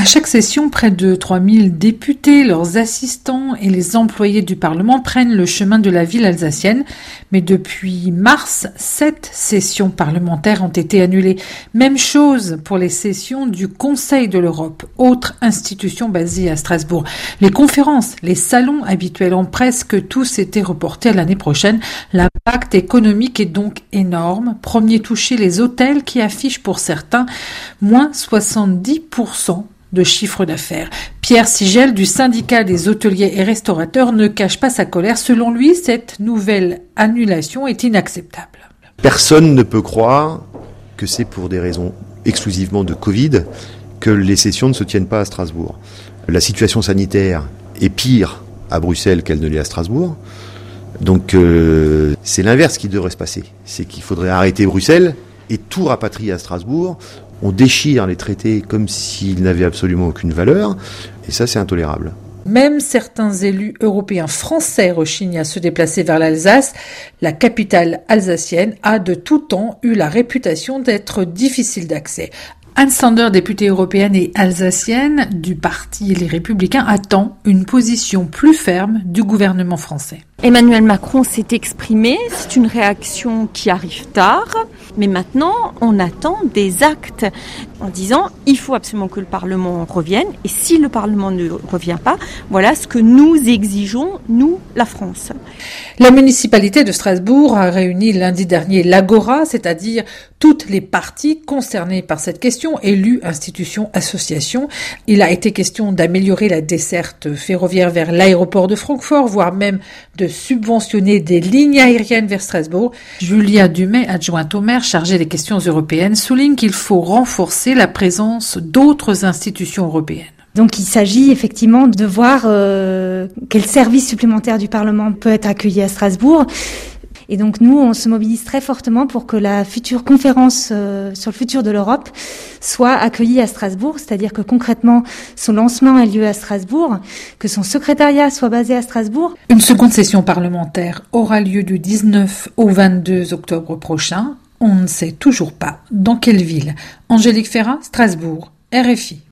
À chaque session, près de 3000 députés, leurs assistants et les employés du Parlement prennent le chemin de la ville alsacienne. Mais depuis mars, 7 sessions parlementaires ont été annulées. Même chose pour les sessions du Conseil de l'Europe, autre institution basée à Strasbourg. Les conférences, les salons habituels ont presque tous été reportés à l'année prochaine. L'impact économique est donc énorme. Premier touché, les hôtels qui affichent pour certains moins 70% de chiffre d'affaires. Pierre Sigel du syndicat des hôteliers et restaurateurs ne cache pas sa colère. Selon lui, cette nouvelle annulation est inacceptable. Personne ne peut croire que c'est pour des raisons exclusivement de Covid que les sessions ne se tiennent pas à Strasbourg. La situation sanitaire est pire à Bruxelles qu'elle ne l'est à Strasbourg. Donc c'est l'inverse qui devrait se passer. C'est qu'il faudrait arrêter Bruxelles et tout rapatrier à Strasbourg. On déchire les traités comme s'ils n'avaient absolument aucune valeur, et ça c'est intolérable. Même certains élus européens français rechignent à se déplacer vers l'Alsace. La capitale alsacienne a de tout temps eu la réputation d'être difficile d'accès. Anne Sander, députée européenne et alsacienne du parti Les Républicains, attend une position plus ferme du gouvernement français. Emmanuel Macron s'est exprimé, c'est une réaction qui arrive tard, mais maintenant on attend des actes en disant il faut absolument que le Parlement revienne, et si le Parlement ne revient pas, voilà ce que nous exigeons, nous, la France. La municipalité de Strasbourg a réuni lundi dernier l'Agora, c'est-à-dire toutes les parties concernées par cette question, élus, institutions, associations. Il a été question d'améliorer la desserte ferroviaire vers l'aéroport de Francfort, voire même de subventionner des lignes aériennes vers Strasbourg. Julia Dumay, adjointe au maire chargée des questions européennes, souligne qu'il faut renforcer la présence d'autres institutions européennes. Donc il s'agit effectivement de voir quel service supplémentaire du Parlement peut être accueilli à Strasbourg. Et donc nous, on se mobilise très fortement pour que la future conférence sur le futur de l'Europe soit accueillie à Strasbourg, c'est-à-dire que concrètement, son lancement ait lieu à Strasbourg, que son secrétariat soit basé à Strasbourg. Une seconde session parlementaire aura lieu du 19 au 22 octobre prochain. On ne sait toujours pas dans quelle ville. Angélique Ferrat, Strasbourg, RFI.